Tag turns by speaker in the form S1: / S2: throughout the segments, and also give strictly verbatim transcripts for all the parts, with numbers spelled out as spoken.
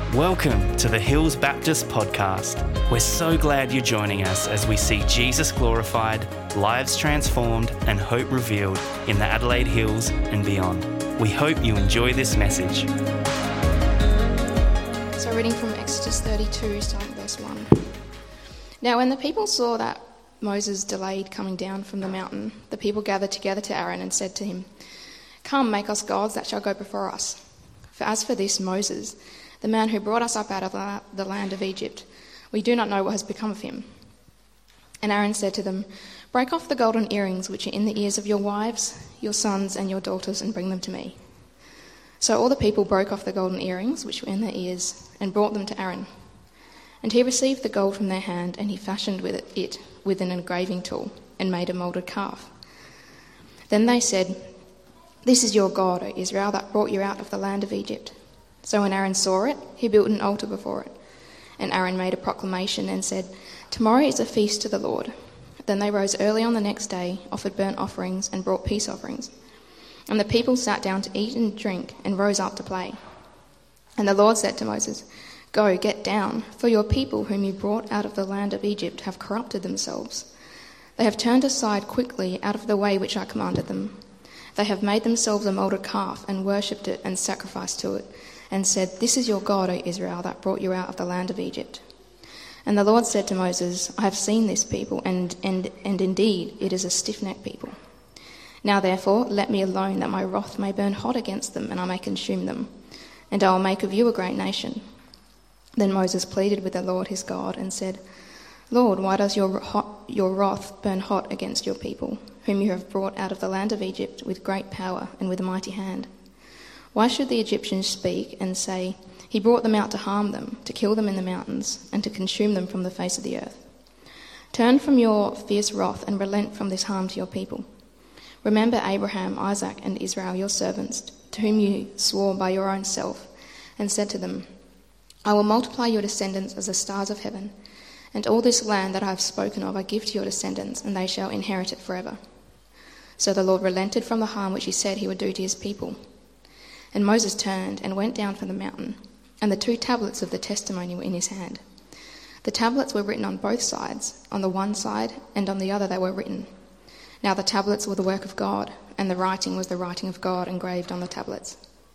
S1: Welcome to the Hills Baptist Podcast. We're so glad you're joining us as we see Jesus glorified, lives transformed, and hope revealed in the Adelaide Hills and beyond. We hope you enjoy this message.
S2: So reading from Exodus thirty-two, starting verse one. Now when the people saw that Moses delayed coming down from the mountain, the people gathered together to Aaron and said to him, "Come, make us gods that shall go before us. For as for this Moses, the man who brought us up out of the land of Egypt, we do not know what has become of him." And Aaron said to them, "Break off the golden earrings which are in the ears of your wives, your sons and your daughters, and bring them to me." So all the people broke off the golden earrings which were in their ears and brought them to Aaron. And he received the gold from their hand, and he fashioned with it with an engraving tool and made a moulded calf. Then they said, "This is your God, O Israel, that brought you out of the land of Egypt." So when Aaron saw it, he built an altar before it. And Aaron made a proclamation and said, "Tomorrow is a feast to the Lord." Then they rose early on the next day, offered burnt offerings, and brought peace offerings. And the people sat down to eat and drink, and rose up to play. And the Lord said to Moses, "Go, get down, for your people whom you brought out of the land of Egypt have corrupted themselves. They have turned aside quickly out of the way which I commanded them. They have made themselves a moulded calf, and worshipped it, and sacrificed to it, and said, 'This is your God, O Israel, that brought you out of the land of Egypt.' And the Lord said to Moses, 'I have seen this people, and, and, and indeed it is a stiff-necked people. Now therefore let me alone, that my wrath may burn hot against them, and I may consume them, and I will make of you a great nation.' Then Moses pleaded with the Lord his God, and said, 'Lord, why does your, hot, your wrath burn hot against your people, whom you have brought out of the land of Egypt with great power and with a mighty hand? Why should the Egyptians speak and say, He brought them out to harm them, to kill them in the mountains, and to consume them from the face of the earth? Turn from your fierce wrath and relent from this harm to your people. Remember Abraham, Isaac, and Israel, your servants, to whom you swore by your own self, and said to them, I will multiply your descendants as the stars of heaven, and all this land that I have spoken of I give to your descendants, and they shall inherit it forever.' So the Lord relented from the harm which he said he would do to his people. And Moses turned and went down from the mountain, and the two tablets of the testimony were in his hand. The tablets were written on both sides, on the one side and on the other they were written. Now the tablets were the work of God, and the writing was the writing of God engraved on the tablets.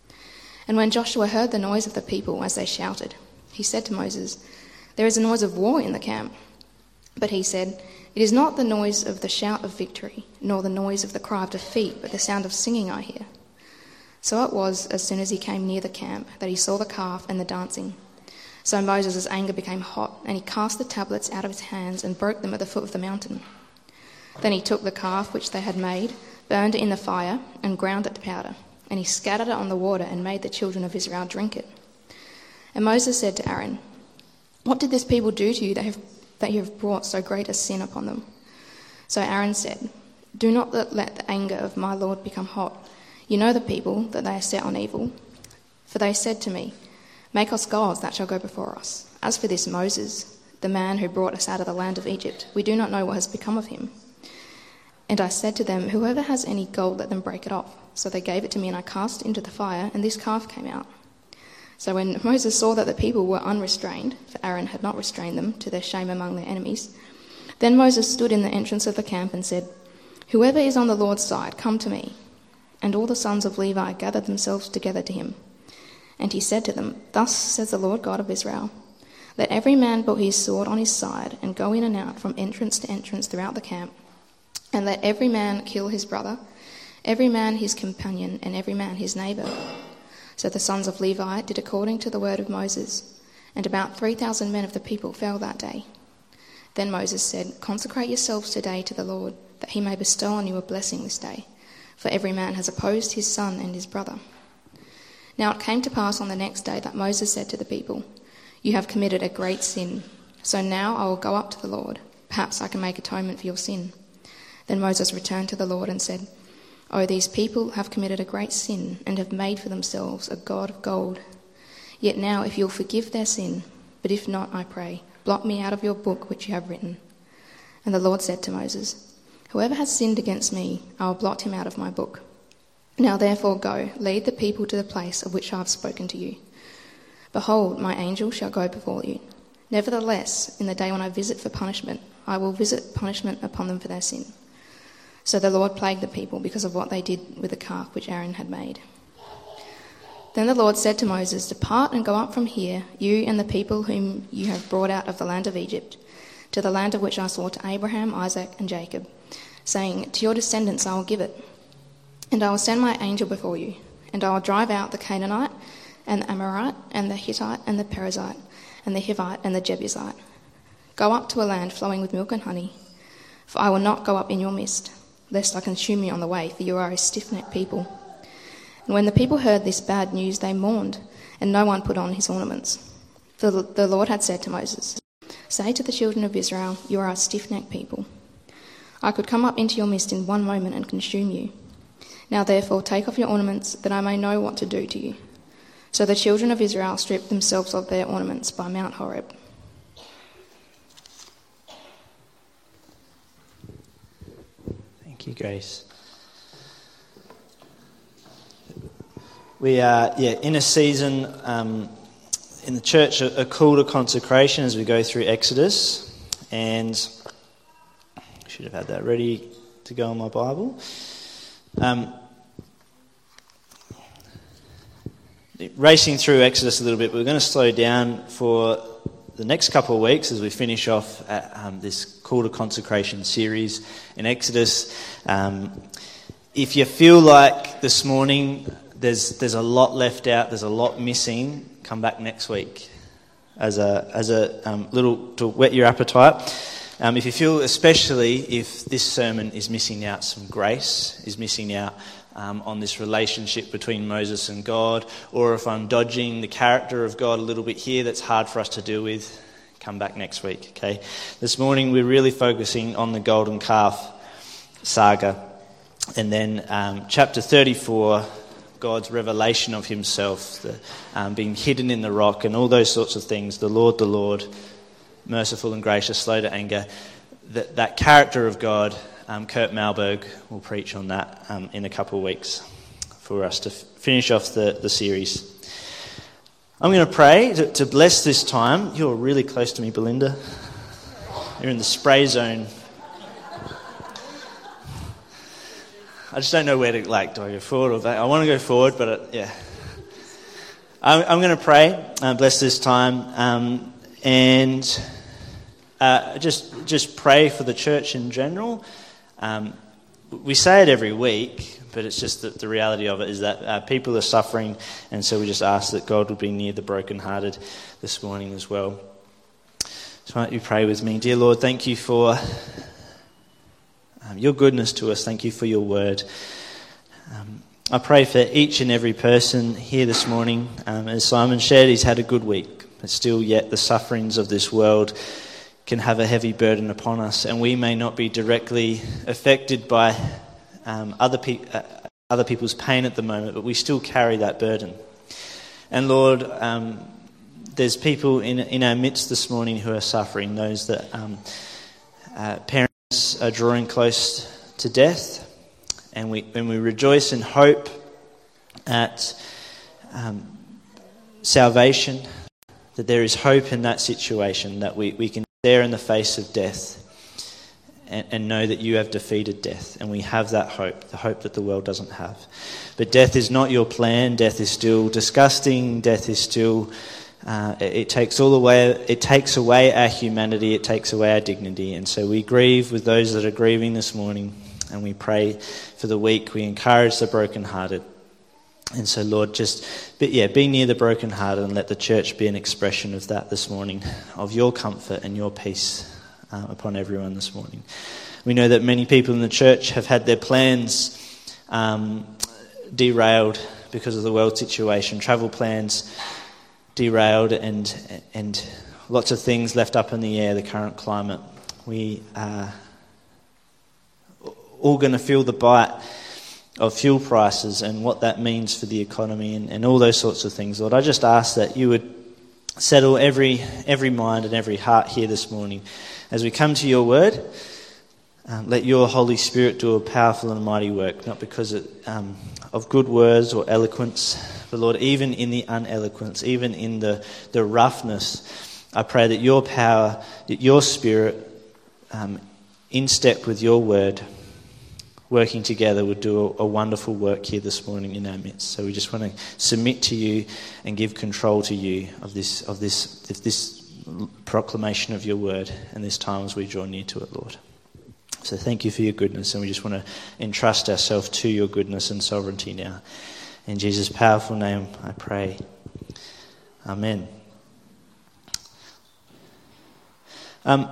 S2: And when Joshua heard the noise of the people as they shouted, he said to Moses, "There is a noise of war in the camp." But he said, "It is not the noise of the shout of victory, nor the noise of the cry of defeat, but the sound of singing I hear." So it was, as soon as he came near the camp, that he saw the calf and the dancing. So Moses' anger became hot, and he cast the tablets out of his hands and broke them at the foot of the mountain. Then he took the calf which they had made, burned it in the fire, and ground it to powder. And he scattered it on the water and made the children of Israel drink it. And Moses said to Aaron, "What did this people do to you that, have, that you have brought so great a sin upon them?" So Aaron said, "Do not let the anger of my Lord become hot. You know the people, that they are set on evil. For they said to me, 'Make us gods that shall go before us.' As for this Moses, the man who brought us out of the land of Egypt, we do not know what has become of him." And I said to them, "Whoever has any gold, let them break it off." So they gave it to me, and I cast it into the fire, and this calf came out. So when Moses saw that the people were unrestrained, for Aaron had not restrained them, to their shame among their enemies, then Moses stood in the entrance of the camp and said, "Whoever is on the Lord's side, come to me." And all the sons of Levi gathered themselves together to him. And he said to them, "Thus says the Lord God of Israel, let every man put his sword on his side, and go in and out from entrance to entrance throughout the camp, and let every man kill his brother, every man his companion, and every man his neighbour." So the sons of Levi did according to the word of Moses, and about three thousand men of the people fell that day. Then Moses said, "Consecrate yourselves today to the Lord, that he may bestow on you a blessing this day. For every man has opposed his son and his brother." Now it came to pass on the next day that Moses said to the people, "You have committed a great sin. So now I will go up to the Lord. Perhaps I can make atonement for your sin." Then Moses returned to the Lord and said, "Oh, these people have committed a great sin, and have made for themselves a god of gold. Yet now if you'll forgive their sin, but if not, I pray, blot me out of your book which you have written." And the Lord said to Moses, "Whoever has sinned against me, I will blot him out of my book. Now therefore go, lead the people to the place of which I have spoken to you." Behold, my angel shall go before you. Nevertheless, in the day when I visit for punishment, I will visit punishment upon them for their sin. So the Lord plagued the people because of what they did with the calf which Aaron had made. Then the Lord said to Moses, Depart and go up from here, you and the people whom you have brought out of the land of Egypt, to the land of which I swore to Abraham, Isaac, and Jacob, saying, To your descendants I will give it. And I will send my angel before you, and I will drive out the Canaanite, and the Amorite, and the Hittite, and the Perizzite, and the Hivite, and the Jebusite. Go up to a land flowing with milk and honey, for I will not go up in your midst, lest I consume you on the way, for you are a stiff-necked people. And when the people heard this bad news, they mourned, and no one put on his ornaments. For the Lord had said to Moses, Say to the children of Israel, You are a stiff-necked people. I could come up into your midst in one moment and consume you. Now therefore take off your ornaments, that I may know what to do to you. So the children of Israel stripped themselves of their ornaments by Mount Horeb.
S3: Thank you, Grace. We are yeah, in a season um, in the church, a, a call to consecration as we go through Exodus. And I should have had that ready to go in my Bible. Um, racing through Exodus a little bit, we're going to slow down for the next couple of weeks as we finish off at, um, this Call to Consecration series in Exodus. Um, if you feel like this morning there's there's a lot left out, there's a lot missing, come back next week as a as a um, little to whet your appetite. Um, if you feel, especially if this sermon is missing out some grace, is missing out um, on this relationship between Moses and God, or if I'm dodging the character of God a little bit here that's hard for us to deal with, come back next week, okay? This morning we're really focusing on the golden calf saga. And then um, chapter thirty-four, God's revelation of himself, the, um, being hidden in the rock and all those sorts of things. The Lord, the Lord, merciful and gracious, slow to anger. That, that character of God, um, Kurt Malberg will preach on that um, in a couple of weeks for us to f- finish off the, the series. I'm going to pray to, to bless this time. You're really close to me, Belinda. You're in the spray zone. I just don't know where to, like, do I go forward or back? I want to go forward, but, it, yeah. I'm, I'm going to pray, uh, bless this time, um, and uh, just just pray for the church in general. Um, we say it every week, but it's just that the reality of it is that uh, people are suffering, and so we just ask that God would be near the brokenhearted this morning as well. So why don't you pray with me? Dear Lord, thank you for Um, your goodness to us. Thank you for your word. Um, I pray for each and every person here this morning. Um, as Simon shared, he's had a good week, but still yet the sufferings of this world can have a heavy burden upon us, and we may not be directly affected by um, other, pe- uh, other people's pain at the moment, but we still carry that burden. And Lord, um, there's people in, in our midst this morning who are suffering, those that um, uh, parents are drawing close to death, and we when we rejoice in hope at um, salvation, that there is hope in that situation, that we, we can stare in the face of death and, and know that you have defeated death, and we have that hope, the hope that the world doesn't have. But death is not your plan. Death is still disgusting. Death is still Uh, it, it takes all away. It takes away our humanity. It takes away our dignity, and so we grieve with those that are grieving this morning, and we pray for the weak. We encourage the brokenhearted, and so Lord, just but yeah, be near the brokenhearted, and let the church be an expression of that this morning, of your comfort and your peace uh, upon everyone this morning. We know that many people in the church have had their plans um, derailed because of the world situation, travel plans derailed, and and lots of things left up in the air, the current climate. We are all going to feel the bite of fuel prices and what that means for the economy, and, and all those sorts of things. Lord, I just ask that you would settle every every mind and every heart here this morning as we come to your word. Um, let your Holy Spirit do a powerful and mighty work, not because of, um, of good words or eloquence, but Lord, even in the uneloquence, even in the, the roughness, I pray that your power, that your Spirit, um, in step with your word, working together, would do a, a wonderful work here this morning in our midst. So we just want to submit to you and give control to you of this of this of this proclamation of your word and this time as we draw near to it, Lord. So thank you for your goodness, and we just want to entrust ourselves to your goodness and sovereignty now. In Jesus' powerful name I pray. Amen. Um,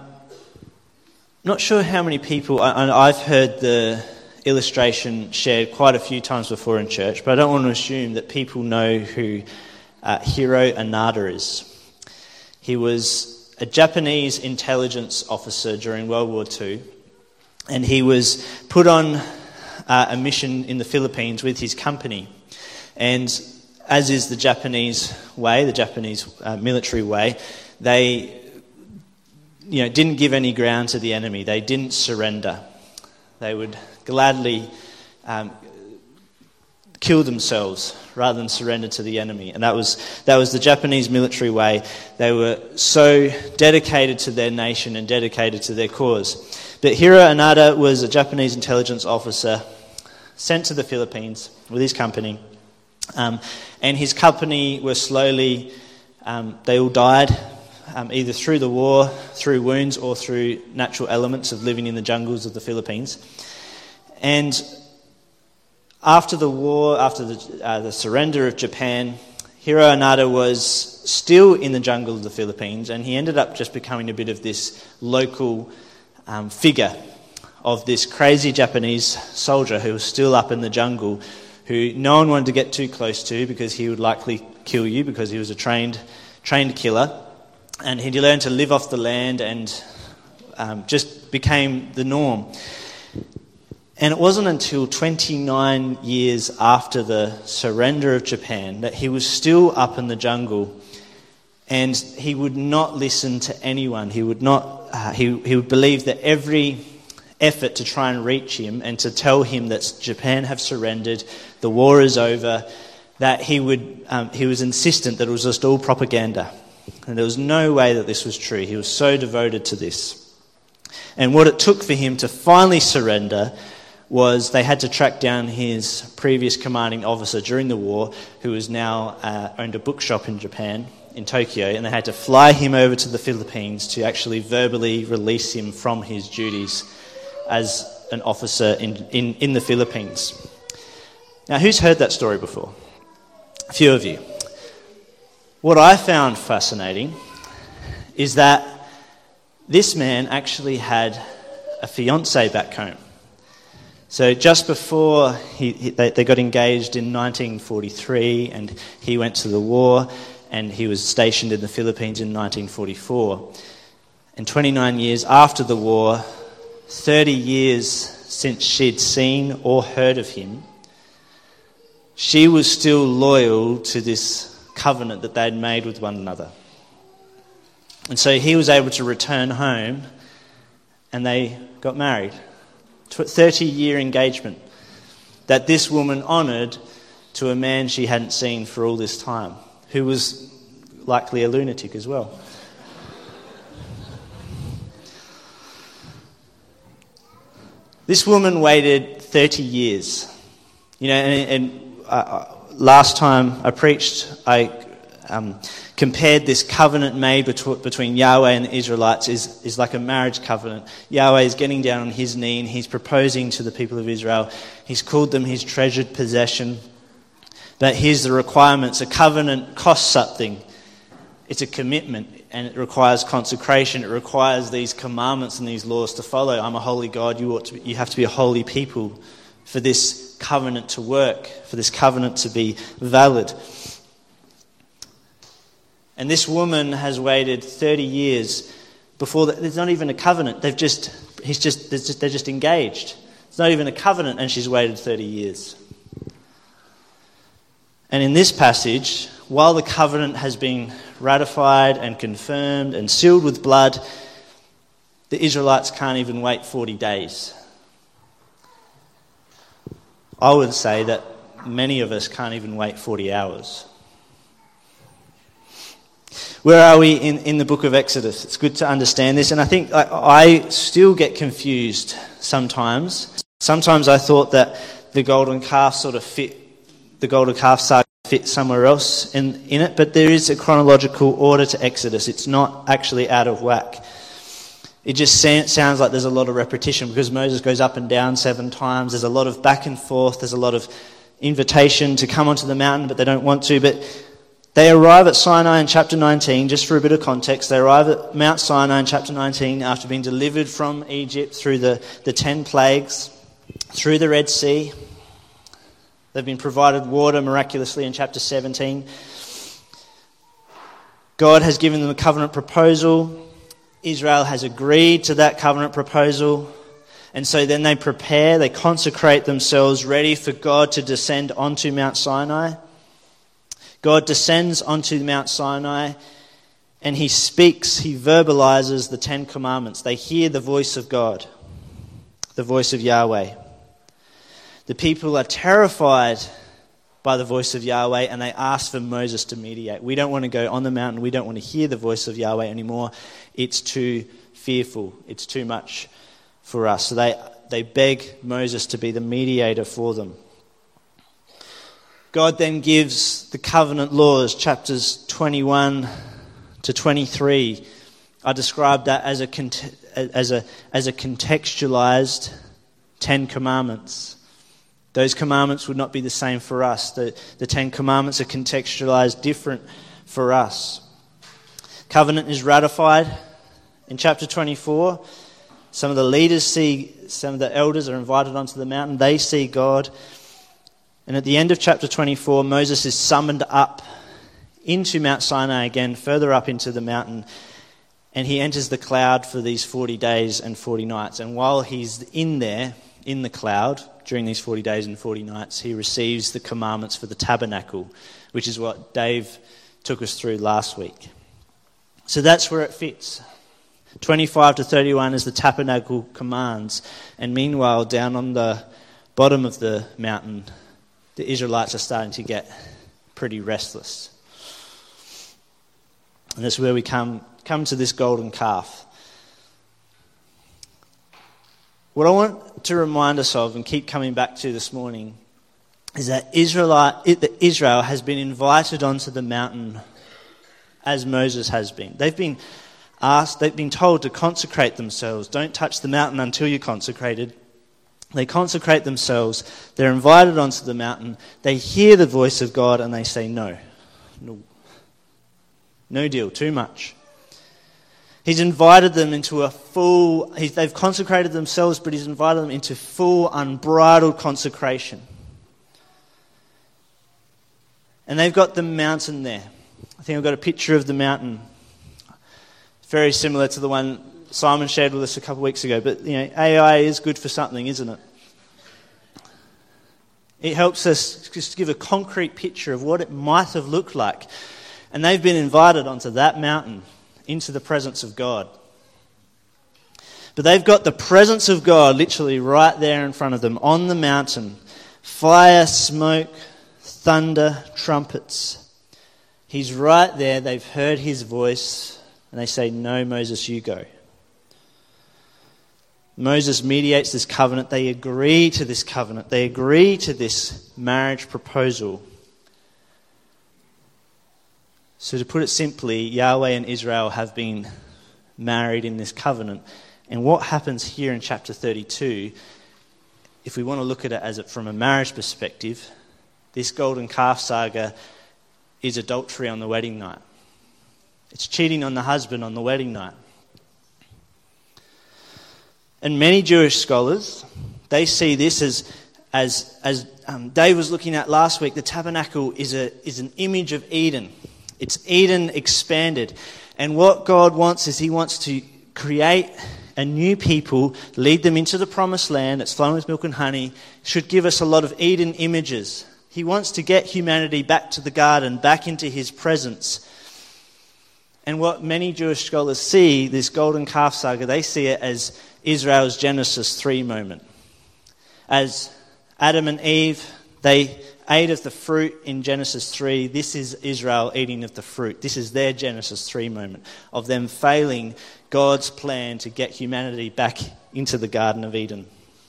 S3: not sure how many people, I, I've heard the illustration shared quite a few times before in church, but I don't want to assume that people know who uh, Hiro Onoda is. He was a Japanese intelligence officer during World War Two, and he was put on uh, a mission in the Philippines with his company. And as is the Japanese way, the Japanese uh, military way, they you know, didn't give any ground to the enemy. They didn't surrender. They would gladly um, kill themselves rather than surrender to the enemy. And that was that was the Japanese military way. They were so dedicated to their nation and dedicated to their cause. But Hiro Onoda was a Japanese intelligence officer sent to the Philippines with his company. Um, and his company were slowly, um, they all died, um, either through the war, through wounds, or through natural elements of living in the jungles of the Philippines. And after the war, after the, uh, the surrender of Japan, Hiro Onoda was still in the jungle of the Philippines, and he ended up just becoming a bit of this local um, figure of this crazy Japanese soldier who was still up in the jungle, who no one wanted to get too close to because he would likely kill you because he was a trained trained killer. And he learned to live off the land and um, just became the norm. And it wasn't until twenty-nine years after the surrender of Japan that he was still up in the jungle, and he would not listen to anyone. He would not. Uh, he he would believe that every effort to try and reach him and to tell him that Japan have surrendered, the war is over, that he would um, he was insistent that it was just all propaganda, and there was no way that this was true. He was so devoted to this. And what it took for him to finally surrender was they had to track down his previous commanding officer during the war, who was now uh, owned a bookshop in Japan, in Tokyo, and they had to fly him over to the Philippines to actually verbally release him from his duties as an officer in, in, in the Philippines. Now, who's heard that story before? A few of you. What I found fascinating is that this man actually had a fiancée back home. So just before he, he, they, they got engaged in nineteen forty-three, and he went to the war, and he was stationed in the Philippines in nineteen forty-four. And twenty-nine years after the war, thirty years since she'd seen or heard of him, she was still loyal to this covenant that they'd made with one another. And so he was able to return home, and they got married. thirty-year engagement that this woman honoured to a man she hadn't seen for all this time, who was likely a lunatic as well. This woman waited thirty years. You know, and, and uh, last time I preached, I um, compared this covenant made betw- between Yahweh and the Israelites is, is like a marriage covenant. Yahweh is getting down on his knee and he's proposing to the people of Israel. He's called them his treasured possession. But here's the requirements. A covenant costs something. It's a commitment, and it requires consecration. It requires these commandments and these laws to follow. I'm a holy God. You ought to be, you have to be a holy people for this covenant to work, for this covenant to be valid. And this woman has waited thirty years before the, there's not even a covenant. They've just he's just, just they're just engaged. It's not even a covenant, and she's waited thirty years. And in this passage, while the covenant has been ratified and confirmed and sealed with blood, the Israelites can't even wait forty days. I would say that many of us can't even wait forty hours. Where are we in, in the book of Exodus? It's good to understand this, and I think I, I still get confused sometimes. Sometimes I thought that the golden calf sort of fit, the golden calf saga fit somewhere else in, in it, but there is a chronological order to Exodus. It's not actually out of whack. It just sounds like there's a lot of repetition because Moses goes up and down seven times. There's a lot of back and forth. There's a lot of invitation to come onto the mountain, but they don't want to. But they arrive at Sinai in chapter nineteen, just for a bit of context. They arrive at Mount Sinai in chapter nineteen after being delivered from Egypt through the, the ten plagues, through the Red Sea. They've been provided water miraculously in chapter seventeen. God has given them a covenant proposal. Israel has agreed to that covenant proposal. And so then they prepare, they consecrate themselves, ready for God to descend onto Mount Sinai. God descends onto Mount Sinai and he speaks, he verbalizes the Ten Commandments. They hear the voice of God, the voice of Yahweh. The people are terrified by the voice of Yahweh and they ask for Moses to mediate. We don't want to go on the mountain. We don't want to hear the voice of Yahweh anymore. It's too fearful. It's too much for us. So they, they beg Moses to be the mediator for them. God then gives the covenant laws, chapters twenty-one to twenty-three. I described that as a, as a, as a contextualized Ten Commandments. Those commandments would not be the same for us. The, the Ten Commandments are contextualized different for us. Covenant is ratified. In chapter twenty-four, some of the leaders see, some of the elders are invited onto the mountain. They see God. And at the end of chapter twenty-four, Moses is summoned up into Mount Sinai again, further up into the mountain. And he enters the cloud for these forty days and forty nights. And while he's in there, in the cloud, during these forty days and forty nights, he receives the commandments for the tabernacle, which is what Dave took us through last week. So that's where it fits. twenty-five to thirty-one is the tabernacle commands. And meanwhile, down on the bottom of the mountain, the Israelites are starting to get pretty restless. And that's where we come, come to this golden calf. What I want to remind us of and keep coming back to this morning is that Israel, Israel has been invited onto the mountain as Moses has been. They've been asked, they've been told to consecrate themselves. Don't touch the mountain until you're consecrated. They consecrate themselves. They're invited onto the mountain. They hear the voice of God and they say no. No, no deal, too much. He's invited them into a full, he's, they've consecrated themselves, but he's invited them into full, unbridled consecration. And they've got the mountain there. I think I've got a picture of the mountain. Very similar to the one Simon shared with us a couple of weeks ago. But, you know, A I is good for something, isn't it? It helps us just give a concrete picture of what it might have looked like. And they've been invited onto that mountain, into the presence of God. But they've got the presence of God literally right there in front of them on the mountain. Fire, smoke, thunder, trumpets. He's right there. They've heard his voice and they say, no, Moses, you go. Moses mediates this covenant. They agree to this covenant. They agree to this marriage proposal. So to put it simply, Yahweh and Israel have been married in this covenant. And what happens here in chapter thirty-two, if we want to look at it as it from a marriage perspective, this golden calf saga is adultery on the wedding night. It's cheating on the husband on the wedding night. And many Jewish scholars, they see this as, as, as um, Dave was looking at last week, the tabernacle is a is an image of Eden. It's Eden expanded. And what God wants is he wants to create a new people, lead them into the promised land that's flowing with milk and honey, should give us a lot of Eden images. He wants to get humanity back to the garden, back into his presence. And what many Jewish scholars see, this golden calf saga, they see it as Israel's Genesis three moment. As Adam and Eve, they ate of the fruit in Genesis three. This is Israel eating of the fruit. This is their Genesis three moment of them failing God's plan to get humanity back into the Garden of Eden.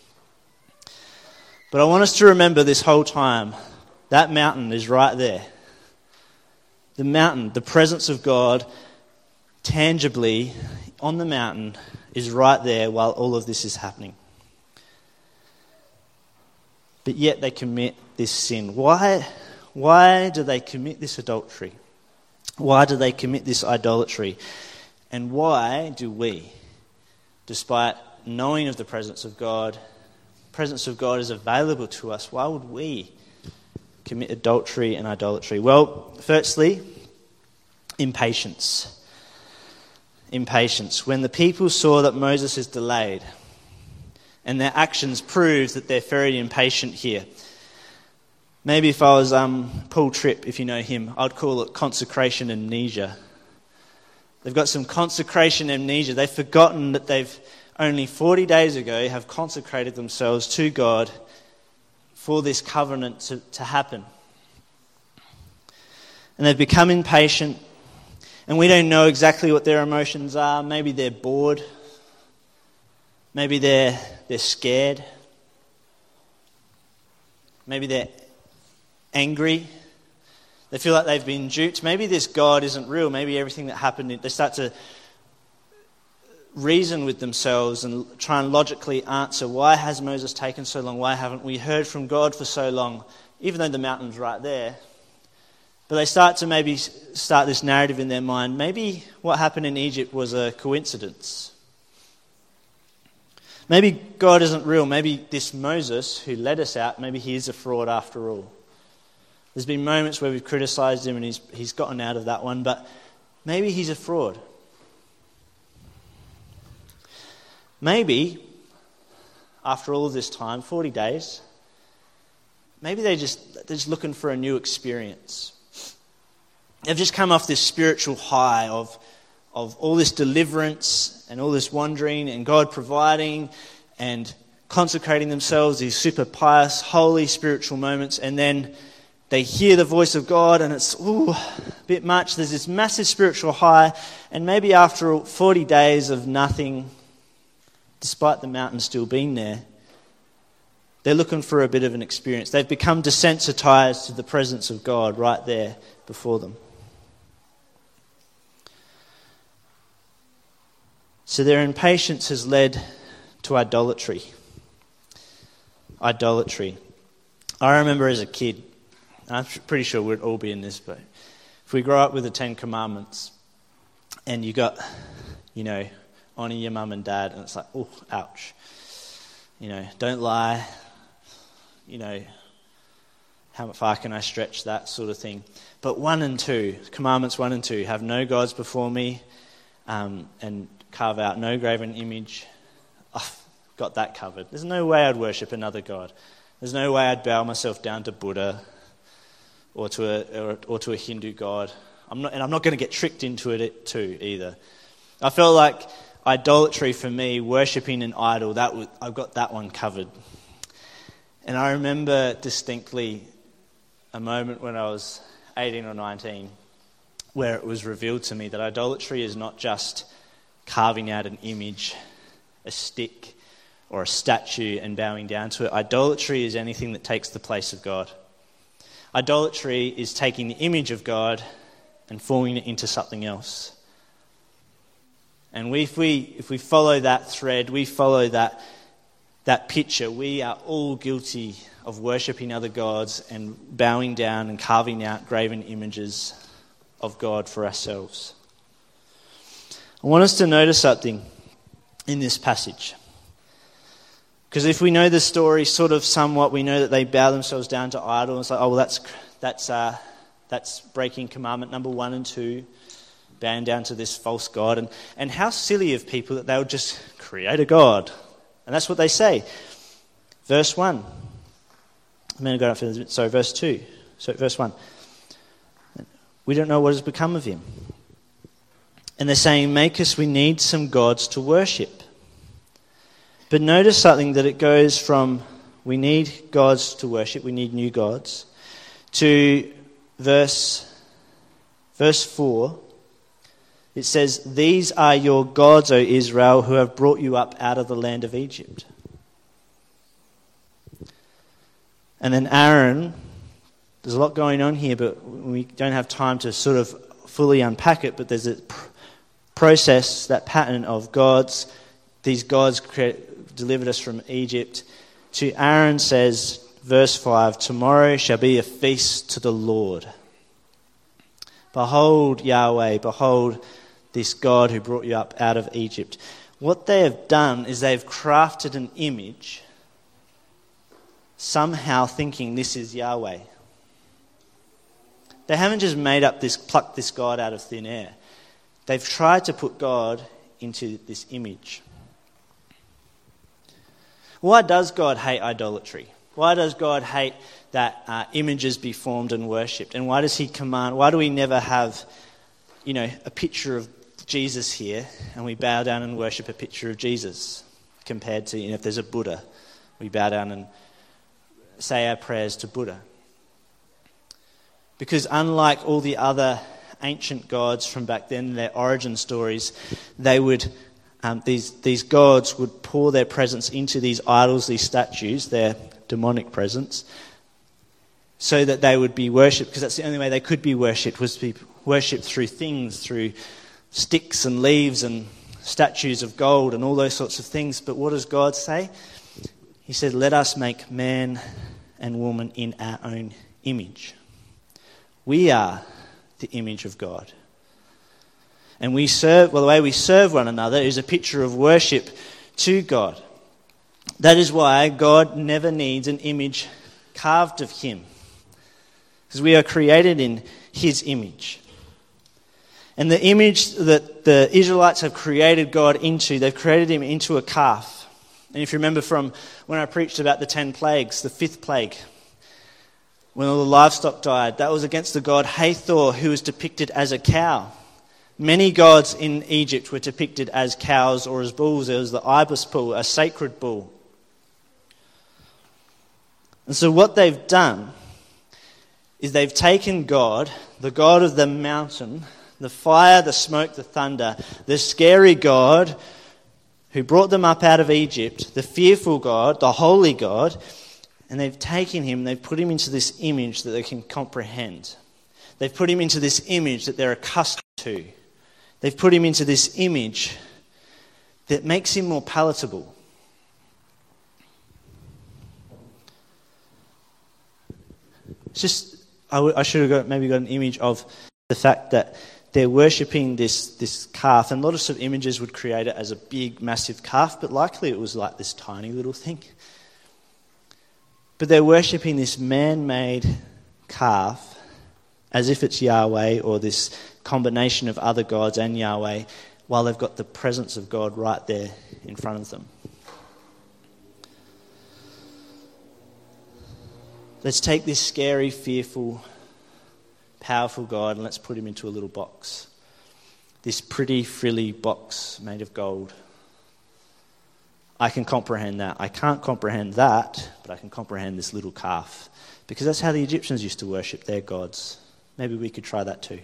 S3: But I want us to remember this whole time, that mountain is right there. The mountain, the presence of God, tangibly on the mountain, is right there while all of this is happening. But yet they commit this sin. Why, why do they commit this adultery? Why do they commit this idolatry? And why do we, despite knowing of the presence of God, presence of God is available to us, why would we commit adultery and idolatry? Well, firstly, impatience. Impatience. When the people saw that Moses is delayed, and their actions prove that they're very impatient here. Maybe if I was um, Paul Tripp, if you know him, I'd call it consecration amnesia. They've got some consecration amnesia. They've forgotten that they've only forty days ago have consecrated themselves to God for this covenant to, to happen. And they've become impatient, and we don't know exactly what their emotions are. Maybe they're bored. Maybe they're they're scared. Maybe they're angry. They feel like they've been duped. Maybe this God isn't real. Maybe everything that happened, they start to reason with themselves and try and logically answer, why has Moses taken so long? Why haven't we heard from God for so long? Even though the mountain's right there. But they start to maybe start this narrative in their mind. Maybe what happened in Egypt was a coincidence. Maybe God isn't real. Maybe this Moses who led us out, maybe he is a fraud after all. There's been moments where we've criticised him and he's he's gotten out of that one, but maybe he's a fraud. Maybe, after all of this time, forty days, maybe they just, they're just looking for a new experience. They've just come off this spiritual high of of all this deliverance and all this wandering and God providing and consecrating themselves, these super pious, holy spiritual moments, and then they hear the voice of God and it's ooh, a bit much. There's this massive spiritual high, and maybe after forty days of nothing, despite the mountain still being there, they're looking for a bit of an experience. They've become desensitized to the presence of God right there before them. So their impatience has led to idolatry. Idolatry. I remember as a kid, I'm pretty sure we'd all be in this boat, if we grow up with the Ten Commandments and you got, you know, honour your mum and dad, and it's like, oh, ouch. You know, don't lie. You know, how far can I stretch, that sort of thing. But one and two, Commandments one and two, have no gods before me, um, and carve out no graven image. I've got that covered. There's no way I'd worship another god. There's no way I'd bow myself down to Buddha or to a or, or to a Hindu god. I'm not, and I'm not going to get tricked into it too either. I felt like idolatry for me, worshipping an idol, that was, I've got that one covered. And I remember distinctly a moment when I was eighteen or nineteen where it was revealed to me that idolatry is not just carving out an image, a stick, or a statue and bowing down to it. Idolatry is anything that takes the place of God. Idolatry is taking the image of God and forming it into something else. And we, if we if we follow that thread, we follow that that picture, we are all guilty of worshipping other gods and bowing down and carving out graven images of God for ourselves. I want us to notice something in this passage. Because if we know the story sort of somewhat, we know that they bow themselves down to idols. It's like, oh, well, that's that's uh, that's breaking commandment number one and two, bowing down to this false god. And, and how silly of people that they would just create a god. And that's what they say. Verse one. I'm going to go up for this. Sorry, verse two. So verse one. We don't know what has become of him. And they're saying, make us, we need some gods to worship. But notice something, that it goes from we need gods to worship, we need new gods, to verse, verse four. It says, these are your gods, O Israel, who have brought you up out of the land of Egypt. And then Aaron, there's a lot going on here, but we don't have time to sort of fully unpack it, but there's a pr- process, that pattern of gods. These gods create, delivered us from Egypt. To Aaron says, verse five, tomorrow shall be a feast to the Lord. Behold Yahweh, behold this God who brought you up out of Egypt. What they have done is they've crafted an image, somehow thinking this is Yahweh. They haven't just made up this, plucked this God out of thin air. They've tried to put God into this image. Why does God hate idolatry? Why does God hate that uh, images be formed and worshipped? And why does he command, why do we never have, you know, a picture of Jesus here and we bow down and worship a picture of Jesus compared to, you know, if there's a Buddha, we bow down and say our prayers to Buddha? Because unlike all the other ancient gods from back then, their origin stories, they would, um, these these gods would pour their presence into these idols, these statues, their demonic presence, so that they would be worshipped, because that's the only way they could be worshipped, was to be worshipped through things, through sticks and leaves and statues of gold and all those sorts of things. But what does God say? He said, let us make man and woman in our own image. We are the image of God. And we serve, well, the way we serve one another is a picture of worship to God. That is why God never needs an image carved of him, because we are created in his image. And the image that the Israelites have created God into, they've created him into a calf. And if you remember from when I preached about the ten plagues, the fifth plague, when all the livestock died, that was against the god Hathor, who was depicted as a cow. Many gods in Egypt were depicted as cows or as bulls. There was the ibis bull, a sacred bull. And so what they've done is they've taken God, the God of the mountain, the fire, the smoke, the thunder, the scary God who brought them up out of Egypt, the fearful God, the holy God, and they've taken him, they've put him into this image that they can comprehend. They've put him into this image that they're accustomed to. They've put him into this image that makes him more palatable. It's just, I, w- I should have got, maybe got an image of the fact that they're worshipping this, this calf, and a lot of sort of images would create it as a big, massive calf, but likely it was like this tiny little thing. But they're worshipping this man-made calf as if it's Yahweh, or this combination of other gods and Yahweh, while they've got the presence of God right there in front of them. Let's take this scary, fearful, powerful God and let's put him into a little box. This pretty, frilly box made of gold. I can comprehend that. I can't comprehend that, but I can comprehend this little calf. Because that's how the Egyptians used to worship their gods. Maybe we could try that too.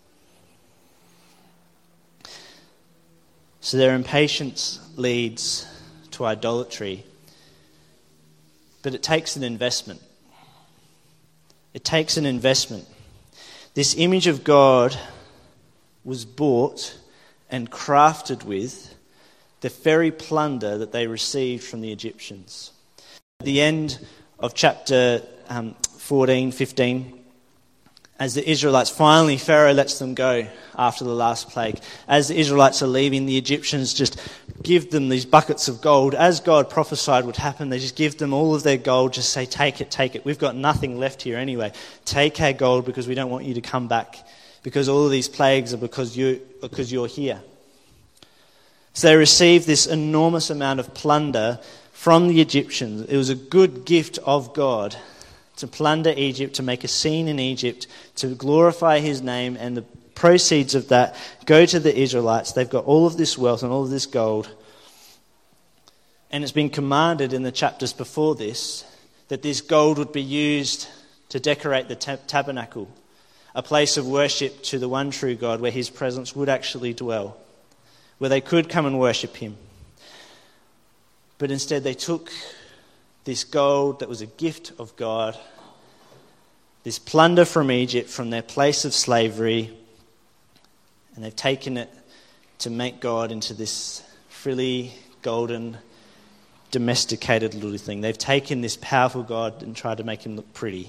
S3: So their impatience leads to idolatry. But it takes an investment. It takes an investment. This image of God was bought and crafted with the very plunder that they received from the Egyptians. At the end of chapter um, fourteen, fifteen, as the Israelites, finally Pharaoh lets them go after the last plague. As the Israelites are leaving, the Egyptians just give them these buckets of gold. As God prophesied would happen, they just give them all of their gold, just say, take it, take it. We've got nothing left here anyway. Take our gold because we don't want you to come back, because all of these plagues are because, you, because you're here. So they received this enormous amount of plunder from the Egyptians. It was a good gift of God to plunder Egypt, to make a scene in Egypt, to glorify his name and the proceeds of that go to the Israelites. They've got all of this wealth and all of this gold. And it's been commanded in the chapters before this that this gold would be used to decorate the tab- tabernacle, a place of worship to the one true God where his presence would actually dwell, where they could come and worship him. But instead they took this gold that was a gift of God, this plunder from Egypt, from their place of slavery, and they've taken it to make God into this frilly, golden, domesticated little thing. They've taken this powerful God and tried to make him look pretty.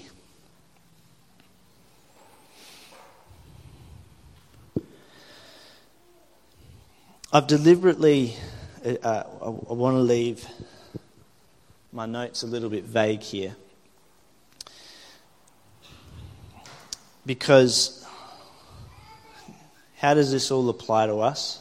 S3: I've deliberately, uh, I, I want to leave my notes a little bit vague here, because how does this all apply to us?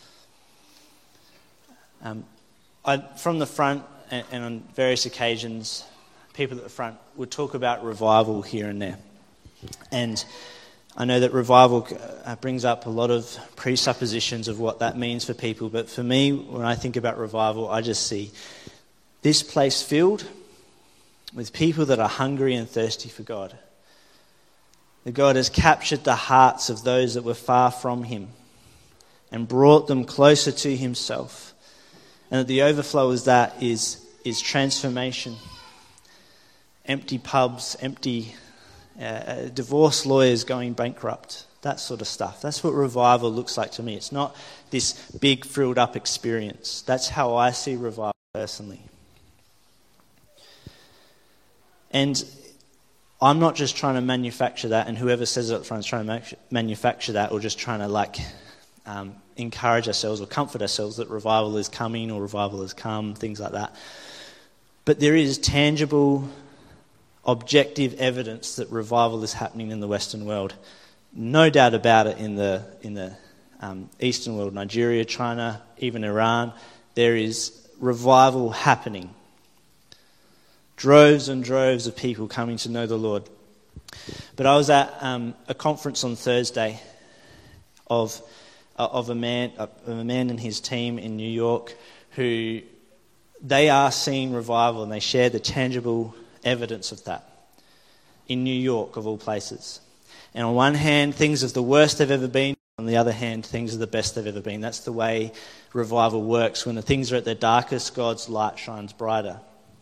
S3: Um, I, from the front and, and on various occasions, people at the front would talk about revival here and there. And I know that revival uh, brings up a lot of presuppositions of what that means for people, but for me, when I think about revival, I just see this place filled with people that are hungry and thirsty for God. That God has captured the hearts of those that were far from him and brought them closer to himself. And that the overflow of that is, is transformation. Empty pubs, empty uh, divorce lawyers going bankrupt, that sort of stuff. That's what revival looks like to me. It's not this big, frilled up experience. That's how I see revival personally. And I'm not just trying to manufacture that, and whoever says it up front is trying to manufacture that, or just trying to like um, encourage ourselves or comfort ourselves that revival is coming or revival has come, things like that. But there is tangible, objective evidence that revival is happening in the Western world. No doubt about it. In the in the um, Eastern world, Nigeria, China, even Iran, there is revival happening. Droves and droves of people coming to know the Lord. But I was at um, a conference on Thursday of uh, of a man uh, of a man and his team in New York who they are seeing revival, and they share the tangible evidence of that in New York, of all places. And on one hand, things are the worst they've ever been. On the other hand, things are the best they've ever been. That's the way revival works. When the things are at their darkest, God's light shines brighter.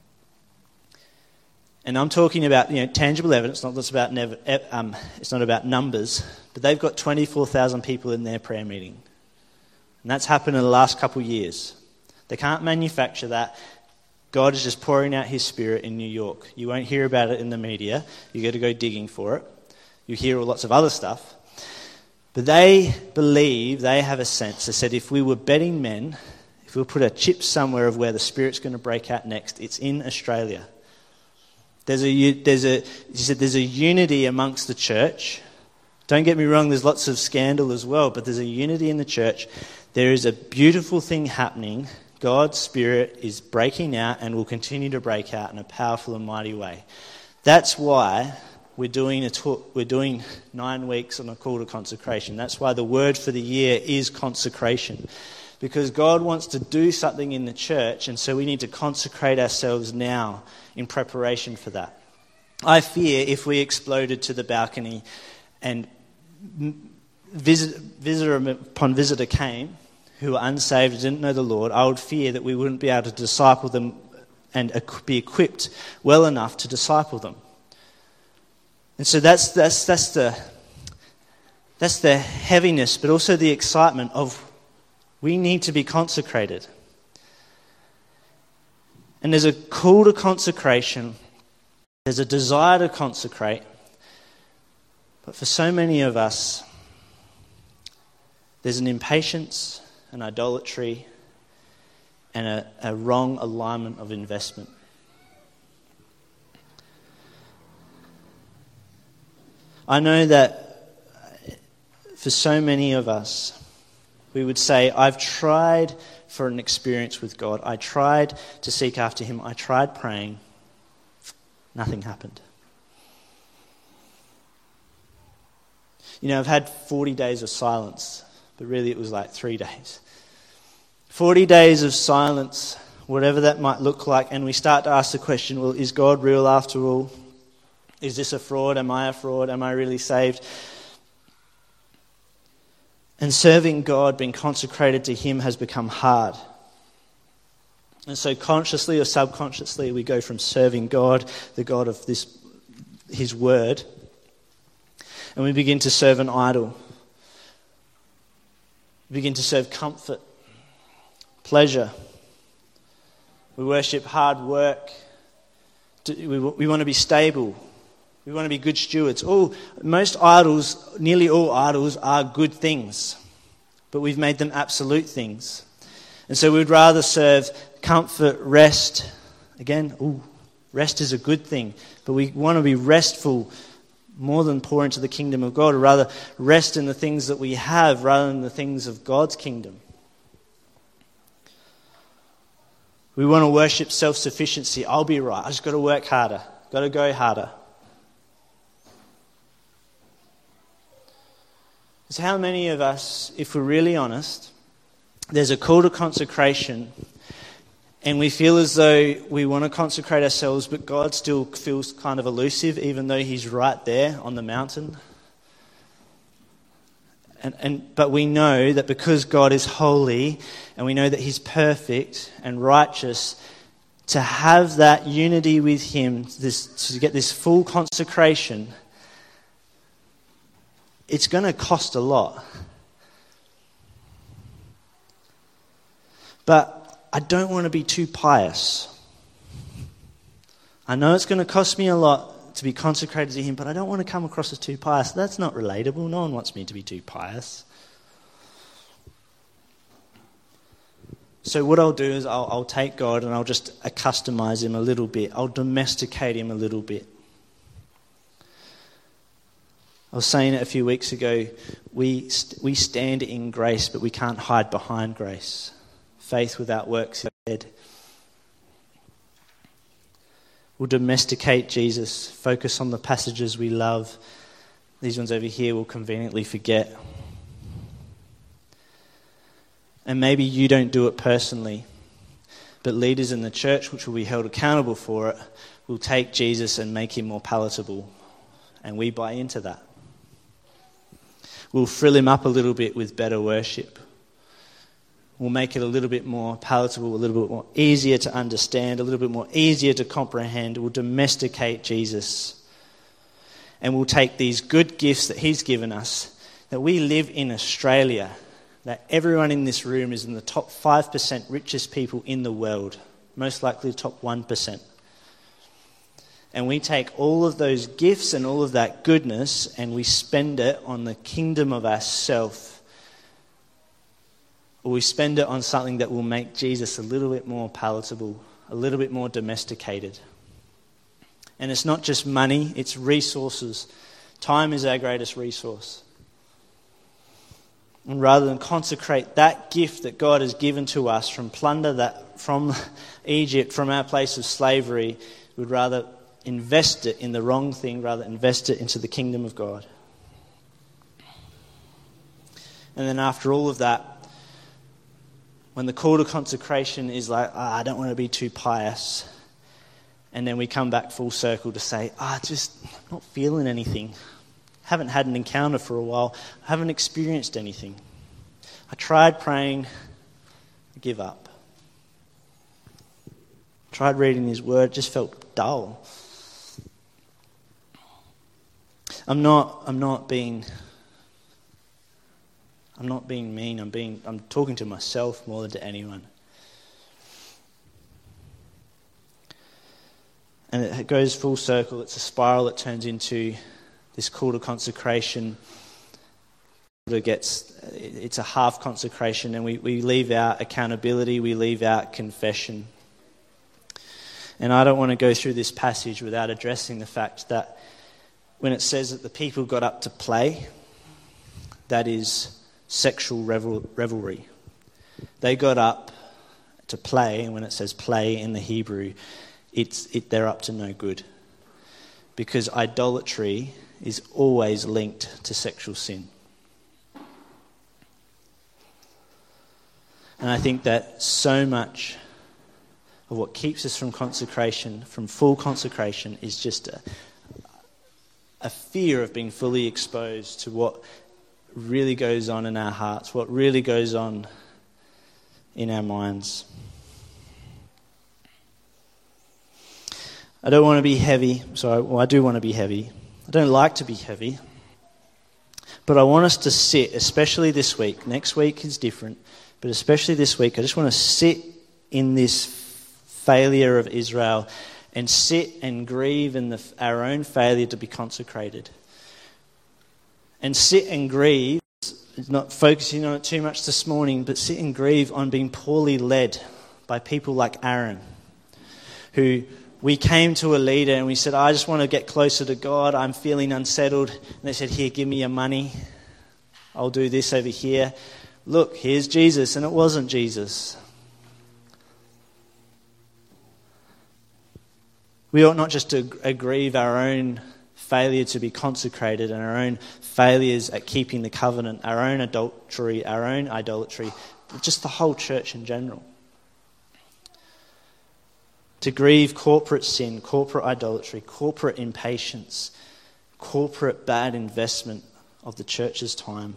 S3: And I'm talking about, you know, tangible evidence. Not just about never, um, it's not about numbers, but they've got twenty-four thousand people in their prayer meeting, and that's happened in the last couple of years. They can't manufacture that. God is just pouring out His Spirit in New York. You won't hear about it in the media. You got to go digging for it. You hear lots of other stuff, but they believe, they have a sense. They said, if we were betting men, if we put a chip somewhere of where the Spirit's going to break out next, it's in Australia. There's a, there's a, he said there's a unity amongst the church. Don't get me wrong, there's lots of scandal as well, but there's a unity in the church. There is a beautiful thing happening. God's Spirit is breaking out and will continue to break out in a powerful and mighty way. That's why we're doing a talk, we're doing nine weeks on a call to consecration. That's why the word for the year is consecration. Because God wants to do something in the church, and so we need to consecrate ourselves now in preparation for that. I fear if we exploded to the balcony and visit, visitor upon visitor came who were unsaved, didn't know the Lord, I would fear that we wouldn't be able to disciple them and be equipped well enough to disciple them. And so that's that's that's the that's the heaviness, but also the excitement of we need to be consecrated. And there's a call to consecration. There's a desire to consecrate. But for so many of us, there's an impatience, an idolatry, and a, a wrong alignment of investment. I know that for so many of us, we would say, I've tried for an experience with God. I tried to seek after Him. I tried praying. Nothing happened. You know, I've had forty days of silence, but really it was like three days. forty days of silence, whatever that might look like, and we start to ask the question, well, is God real after all? Is this a fraud? Am I a fraud? Am I really saved? And serving God, being consecrated to Him, has become hard. And so consciously or subconsciously, we go from serving God, the God of this, His Word, and we begin to serve an idol. We begin to serve comfort, pleasure. We worship hard work. We, we want to be stable. We want to be good stewards. All, most idols, nearly all idols, are good things, but we've made them absolute things. And so we'd rather serve comfort, rest. Again, ooh, rest is a good thing, but we want to be restful more than pour into the kingdom of God, or rather rest in the things that we have rather than the things of God's kingdom. We want to worship self-sufficiency. I'll be right. I just got to work harder. Got to go harder. So how many of us, if we're really honest, there's a call to consecration and we feel as though we want to consecrate ourselves, but God still feels kind of elusive, even though He's right there on the mountain. And, and but we know that because God is holy and we know that He's perfect and righteous, to have that unity with Him, this, to get this full consecration, it's going to cost a lot. But I don't want to be too pious. I know it's going to cost me a lot to be consecrated to Him, but I don't want to come across as too pious. That's not relatable. No one wants me to be too pious. So what I'll do is I'll, I'll take God and I'll just accustomize Him a little bit. I'll domesticate Him a little bit. I was saying it a few weeks ago, we st- we stand in grace, but we can't hide behind grace. Faith without works is dead. We'll domesticate Jesus, focus on the passages we love. These ones over here we'll conveniently forget. And maybe you don't do it personally, but leaders in the church, which will be held accountable for it, will take Jesus and make Him more palatable. And we buy into that. We'll frill Him up a little bit with better worship. We'll make it a little bit more palatable, a little bit more easier to understand, a little bit more easier to comprehend. We'll domesticate Jesus. And we'll take these good gifts that He's given us, that we live in Australia, that everyone in this room is in the top five percent richest people in the world, most likely the top one percent. And we take all of those gifts and all of that goodness and we spend it on the kingdom of ourself. Or we spend it on something that will make Jesus a little bit more palatable, a little bit more domesticated. And it's not just money, it's resources. Time is our greatest resource. And rather than consecrate that gift that God has given to us from plunder that from Egypt, from our place of slavery, we'd rather invest it in the wrong thing, rather invest it into the kingdom of God. And then after all of that, when the call to consecration is like, oh, I don't want to be too pious, and then we come back full circle to say, ah, oh, just not feeling anything. Haven't had an encounter for a while. Haven't experienced anything. I tried praying, I give up. Tried reading His Word, just felt dull. I'm not. I'm not being. I'm not being mean. I'm being. I'm talking to myself more than to anyone. And it goes full circle. It's a spiral that turns into this call to consecration. It gets. It's a half consecration, and we, we leave out accountability. We leave out confession. And I don't want to go through this passage without addressing the fact that when it says that the people got up to play, that is sexual revel- revelry. They got up to play, and when it says play in the Hebrew, it's it, they're up to no good. Because idolatry is always linked to sexual sin. And I think that so much of what keeps us from consecration, from full consecration, is just a, a fear of being fully exposed to what really goes on in our hearts, what really goes on in our minds. I don't want to be heavy, so I, well, I do want to be heavy. I don't like to be heavy, but I want us to sit, especially this week. Next week is different, but especially this week, I just want to sit in this failure of Israel and sit and grieve in the, our own failure to be consecrated. And sit and grieve, not focusing on it too much this morning, but sit and grieve on being poorly led by people like Aaron, who we came to a leader and we said, I just want to get closer to God, I'm feeling unsettled. And they said, here, give me your money. I'll do this over here. Look, here's Jesus. And it wasn't Jesus. We ought not just to grieve our own failure to be consecrated and our own failures at keeping the covenant, our own adultery, our own idolatry, but just the whole church in general. To grieve corporate sin, corporate idolatry, corporate impatience, corporate bad investment of the church's time.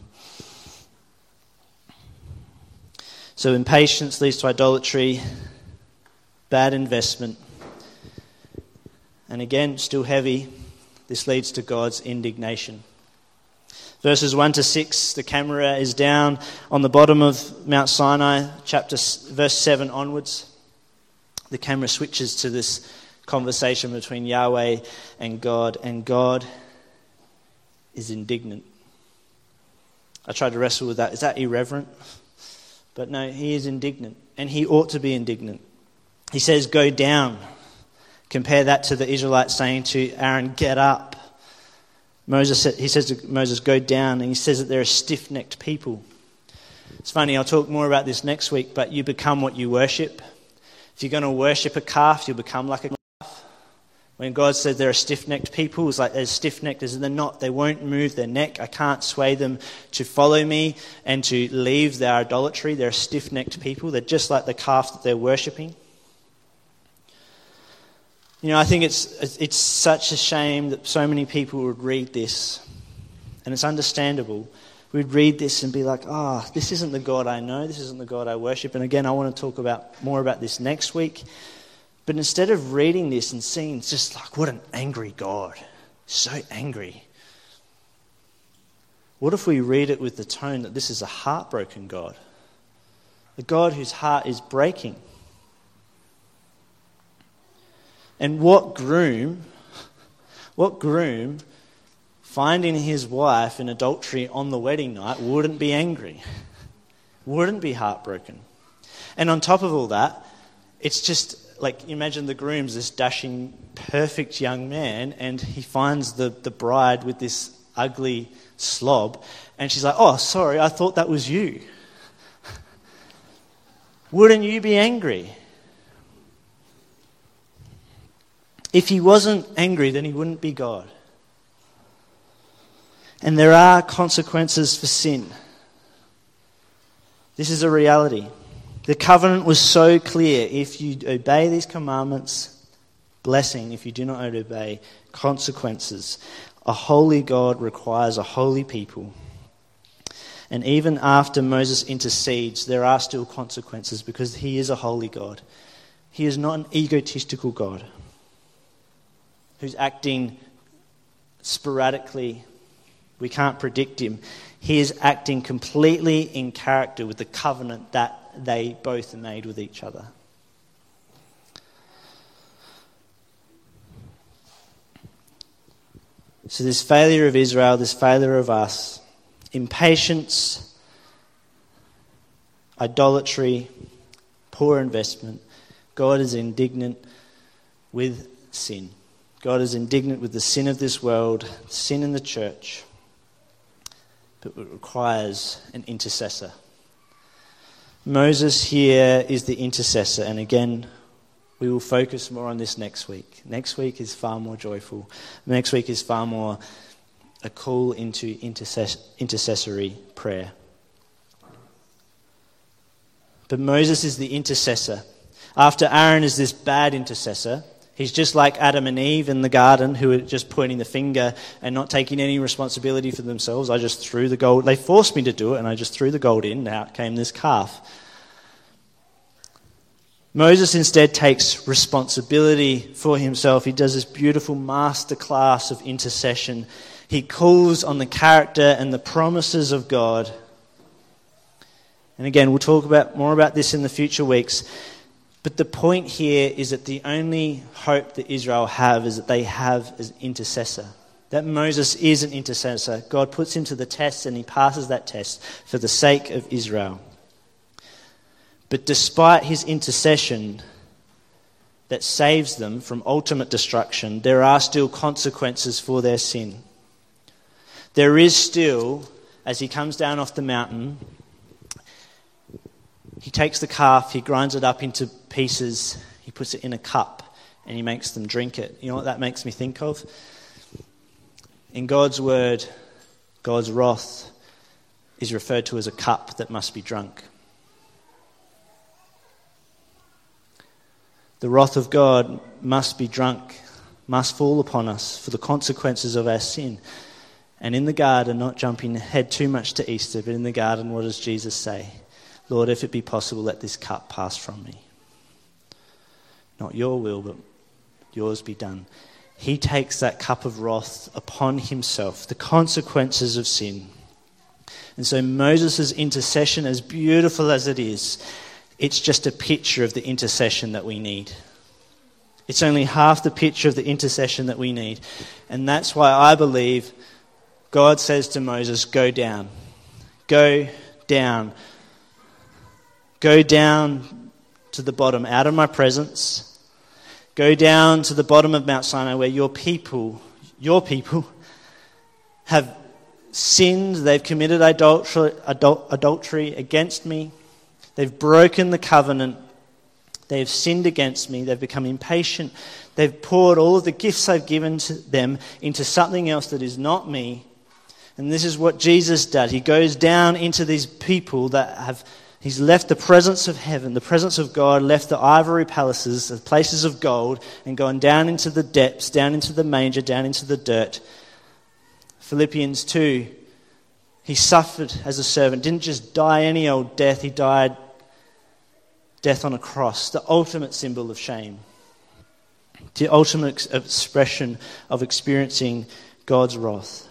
S3: So impatience leads to idolatry, bad investment. And again, still heavy, this leads to God's indignation. Verses one to six, the camera is down on the bottom of Mount Sinai, chapter verse seven onwards. The camera switches to this conversation between Yahweh and God, and God is indignant. I tried to wrestle with that. Is that irreverent? But no, he is indignant, and he ought to be indignant. He says, go down. Compare that to the Israelites saying to Aaron, get up. Moses said, he says to Moses, go down, and he says that they're a stiff-necked people. It's funny, I'll talk more about this next week, but you become what you worship. If you're going to worship a calf, you'll become like a calf. When God said they're a stiff-necked people, it's like they're stiff-necked as they're not. They won't move their neck. I can't sway them to follow me and to leave their idolatry. They're a stiff-necked people. They're just like the calf that they're worshipping. You know, I think it's it's such a shame that so many people would read this, and it's understandable. We'd read this and be like, ah, oh, this isn't the God I know. This isn't the God I worship. And again, I want to talk about more about this next week. But instead of reading this and seeing just like, what an angry God. So angry. What if we read it with the tone that this is a heartbroken God? A God whose heart is breaking. And what groom, what groom finding his wife in adultery on the wedding night wouldn't be angry, wouldn't be heartbroken? And on top of all that, it's just like, imagine the groom's this dashing, perfect young man, and he finds the, the bride with this ugly slob, and she's like, oh, sorry, I thought that was you. Wouldn't you be angry? If he wasn't angry, then he wouldn't be God. And there are consequences for sin. This is a reality. The covenant was so clear. If you obey these commandments, blessing. If you do not obey, consequences. A holy God requires a holy people. And even after Moses intercedes, there are still consequences because he is a holy God. He is not an egotistical God who's acting sporadically. We can't predict him. He is acting completely in character with the covenant that they both made with each other. So this failure of Israel, this failure of us, impatience, idolatry, poor investment, God is indignant with sin. God is indignant with the sin of this world, sin in the church. But it requires an intercessor. Moses here is the intercessor, and again, we will focus more on this next week. Next week is far more joyful. Next week is far more a call into intercess- intercessory prayer. But Moses is the intercessor. After Aaron is this bad intercessor, he's just like Adam and Eve in the garden who were just pointing the finger and not taking any responsibility for themselves. I just threw the gold. They forced me to do it and I just threw the gold in and out came this calf. Moses instead takes responsibility for himself. He does this beautiful masterclass of intercession. He calls on the character and the promises of God. And again, we'll talk about more about this in the future weeks. But the point here is that the only hope that Israel have is that they have an intercessor. That Moses is an intercessor. God puts him to the test and he passes that test for the sake of Israel. But despite his intercession that saves them from ultimate destruction, there are still consequences for their sin. There is still, as he comes down off the mountain, he takes the calf, he grinds it up into pieces, he puts it in a cup, and he makes them drink it. You know what that makes me think of? In God's word, God's wrath is referred to as a cup that must be drunk. The wrath of God must be drunk, must fall upon us for the consequences of our sin. And in the garden, not jumping ahead too much to Easter, but in the garden, what does Jesus say? Lord, if it be possible, let this cup pass from me. Not your will, but yours be done. He takes that cup of wrath upon himself, the consequences of sin. And so Moses' intercession, as beautiful as it is, it's just a picture of the intercession that we need. It's only half the picture of the intercession that we need. And that's why I believe God says to Moses, go down. Go down. Go down to the bottom, out of my presence. Go down to the bottom of Mount Sinai where your people, your people, have sinned. They've committed adultery, adul- adultery against me. They've broken the covenant. They've sinned against me. They've become impatient. They've poured all of the gifts I've given to them into something else that is not me. And this is what Jesus did. He goes down into these people that have, he's left the presence of heaven, the presence of God, left the ivory palaces, the places of gold, and gone down into the depths, down into the manger, down into the dirt. Philippians two, he suffered as a servant, didn't just die any old death, he died death on a cross, the ultimate symbol of shame, the ultimate expression of experiencing God's wrath.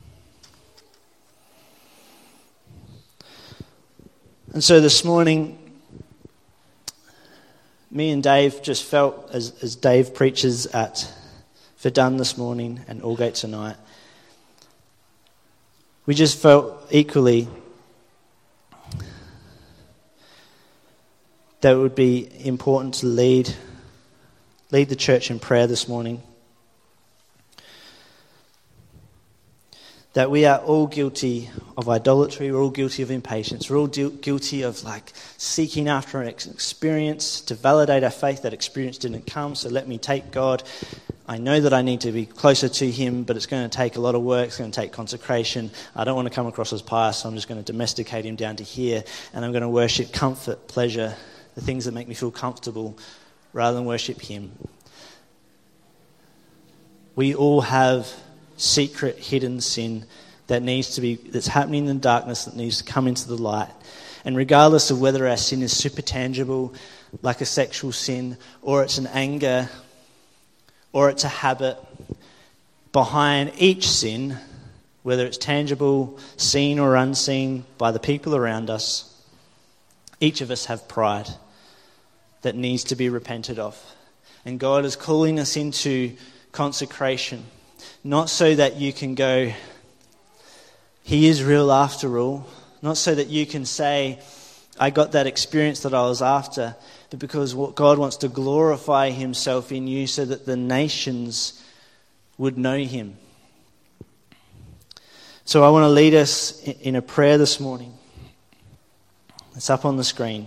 S3: And so this morning, me and Dave just felt, as, as Dave preaches at Verdun this morning and Aldgate tonight, we just felt equally that it would be important to lead, lead the church in prayer this morning. That we are all guilty of idolatry, we're all guilty of impatience, we're all du- guilty of like seeking after an experience to validate our faith. That experience didn't come, so let me take God. I know that I need to be closer to him, but it's going to take a lot of work, it's going to take consecration. I don't want to come across as pious, so I'm just going to domesticate him down to here, and I'm going to worship comfort, pleasure, the things that make me feel comfortable, rather than worship him. We all have secret, hidden sin that needs to be, that's happening in the darkness, that needs to come into the light. And regardless of whether our sin is super tangible, like a sexual sin, or it's an anger, or it's a habit, behind each sin, whether it's tangible, seen or unseen by the people around us, each of us have pride that needs to be repented of. And God is calling us into consecration, not so that you can go, he is real after all, not so that you can say, I got that experience that I was after, but because what God wants to glorify himself in you so that the nations would know him. So I want to lead us in a prayer this morning. It's up on the screen.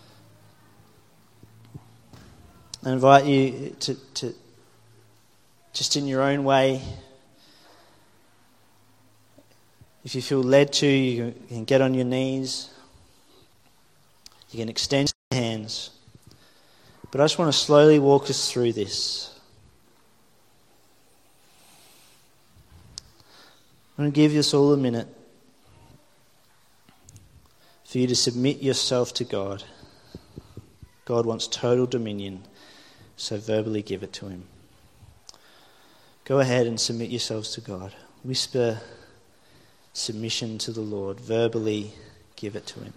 S3: I invite you to, to just in your own way. If you feel led to, you can get on your knees. You can extend your hands. But I just want to slowly walk us through this. I'm going to give us all a minute for you to submit yourself to God. God wants total dominion, so verbally give it to him. Go ahead and submit yourselves to God. Whisper submission to the Lord. Verbally give it to him.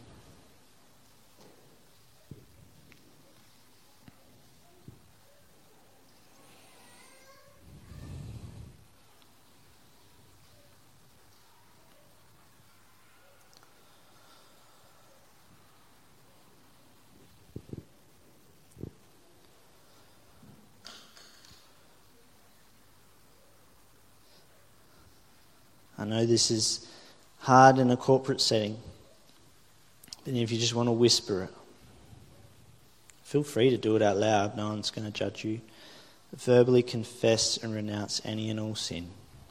S3: I know this is hard in a corporate setting, but if you just want to whisper it, feel free to do it out loud. No one's going to judge you. Verbally confess and renounce any and all sin.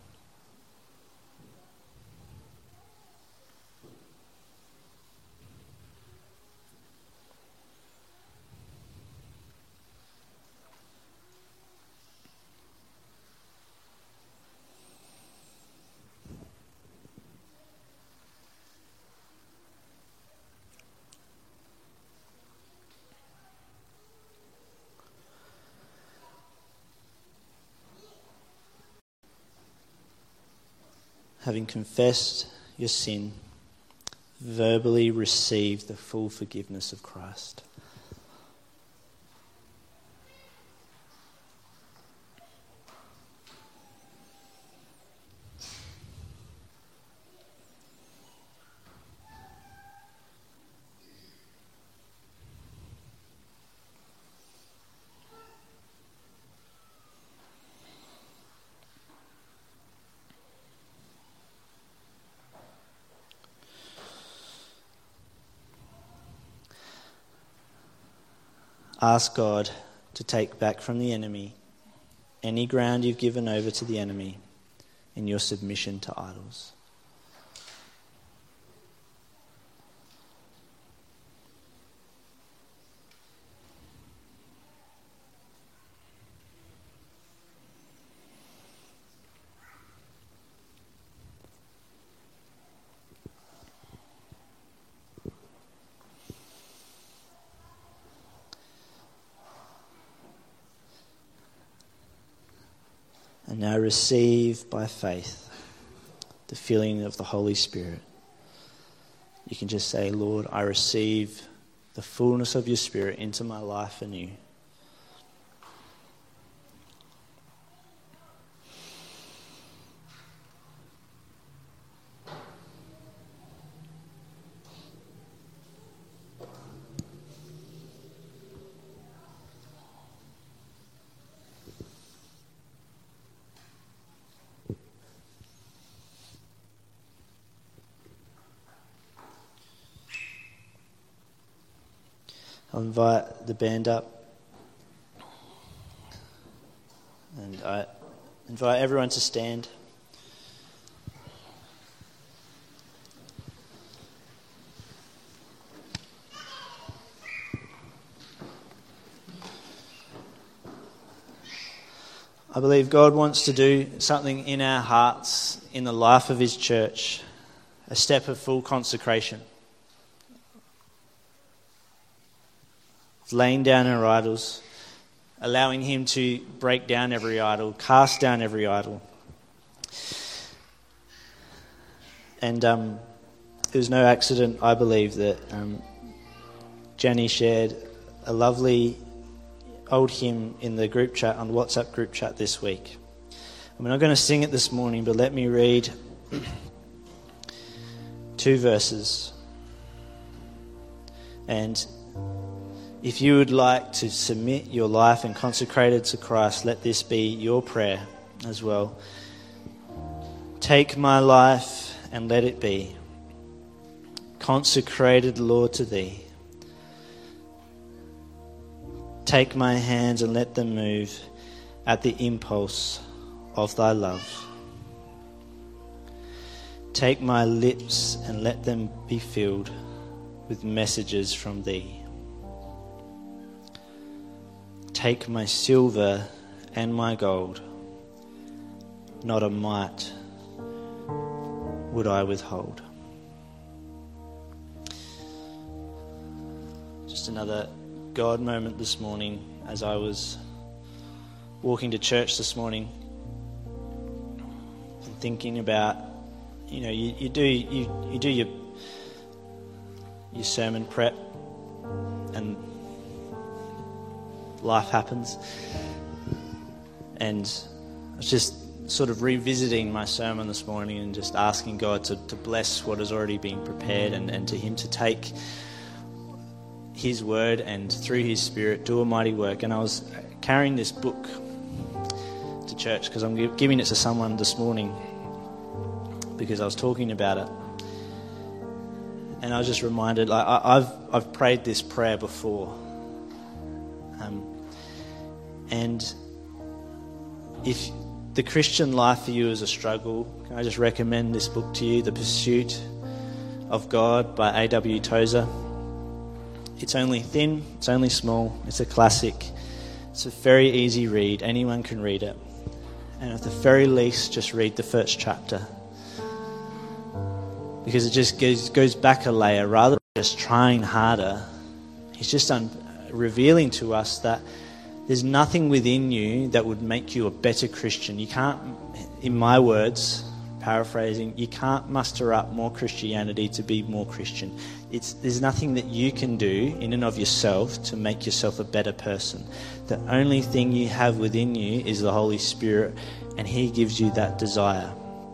S3: Having confessed your sin, verbally receive the full forgiveness of Christ. Ask God to take back from the enemy any ground you've given over to the enemy in your submission to idols. And now receive by faith the filling of the Holy Spirit. You can just say, Lord, I receive the fullness of your Spirit into my life anew. I'll invite the band up, and I invite everyone to stand. I believe God wants to do something in our hearts, in the life of his church, a step of full consecration. Laying down our idols, allowing him to break down every idol, cast down every idol. And um, it was no accident, I believe, that um, Jenny shared a lovely old hymn in the group chat, on the WhatsApp group chat this week. I'm not going to sing it this morning, but let me read two verses. And if you would like to submit your life and consecrate it to Christ, let this be your prayer as well. Take my life and let it be consecrated, Lord, to thee. Take my hands and let them move at the impulse of thy love. Take my lips and let them be filled with messages from thee. Take my silver and my gold, not a mite would I withhold. Just another God moment this morning as I was walking to church this morning and thinking about, you know, you, you do you, you do your your sermon prep and life happens, and I was just sort of revisiting my sermon this morning and just asking God to, to bless what has already been prepared, and, and to him to take his word and through his spirit do a mighty work. And I was carrying this book to church because I'm giving it to someone this morning because I was talking about it, and I was just reminded, like I, I've I've prayed this prayer before, um, and if the Christian life for you is a struggle, can I just recommend this book to you, The Pursuit of God by A W Tozer. It's only thin, it's only small, it's a classic, it's a very easy read, anyone can read it, and at the very least just read the first chapter, because it just goes, goes back a layer. Rather than just trying harder, he's just un- revealing to us that there's nothing within you that would make you a better Christian. You can't, in my words, paraphrasing, you can't muster up more Christianity to be more Christian. It's, there's nothing that you can do in and of yourself to make yourself a better person. The only thing you have within you is the Holy Spirit, and he gives you that desire.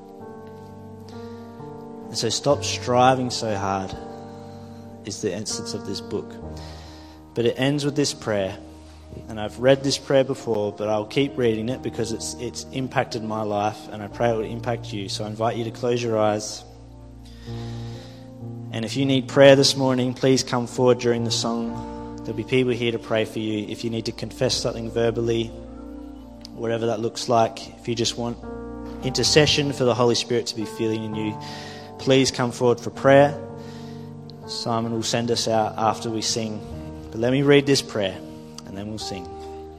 S3: And so stop striving so hard is the essence of this book. But it ends with this prayer. And I've read this prayer before, but I'll keep reading it because it's it's impacted my life, and I pray it will impact you. So I invite you to close your eyes. And if you need prayer this morning, please come forward during the song. There'll be people here to pray for you. If you need to confess something verbally, whatever that looks like, if you just want intercession for the Holy Spirit to be feeling in you, please come forward for prayer. Simon will send us out after we sing. But let me read this prayer, and then we'll sing.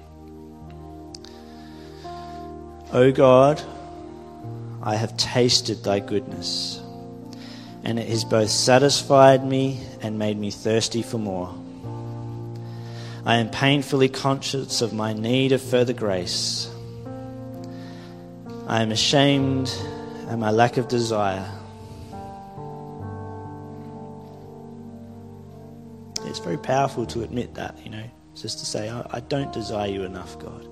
S3: O God, I have tasted thy goodness, and it has both satisfied me and made me thirsty for more. I am painfully conscious of my need of further grace. I am ashamed at my lack of desire. It's very powerful to admit that, you know, just to say, I, I don't desire you enough, God.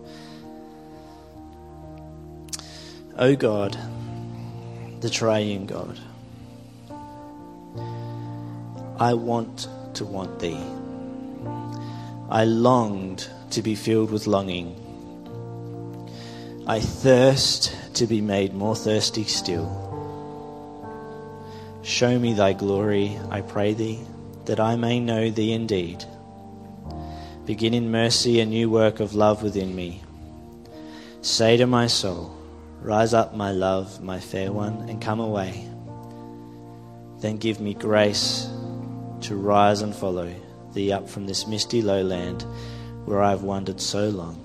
S3: O God, the triune God, I want to want thee. I longed to be filled with longing. I thirst to be made more thirsty still. Show me thy glory, I pray thee, that I may know thee indeed. Begin in mercy a new work of love within me. Say to my soul, rise up, my love, my fair one, and come away. Then give me grace to rise and follow thee up from this misty lowland where I have wandered so long.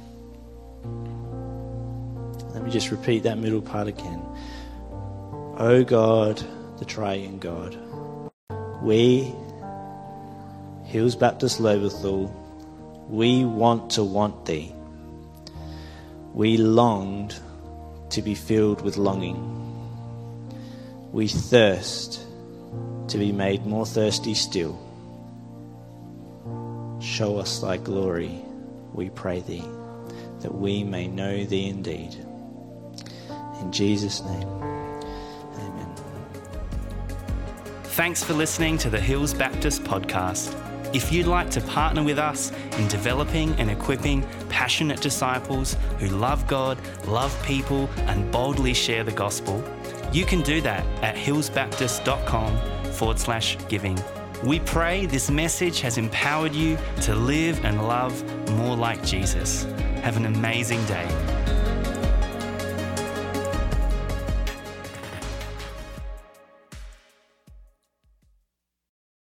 S3: Let me just repeat that middle part again. O God, the triune God, we, Hills Baptist Loberthal, we want to want thee. We longed to be filled with longing. We thirst to be made more thirsty still. Show us thy glory, we pray thee, that we may know thee indeed. In Jesus' name, amen.
S1: Thanks for listening to the Hills Baptist podcast. If you'd like to partner with us in developing and equipping passionate disciples who love God, love people, and boldly share the gospel, you can do that at hillsbaptist.com forward slash giving. We pray this message has empowered you to live and love more like Jesus. Have an amazing day.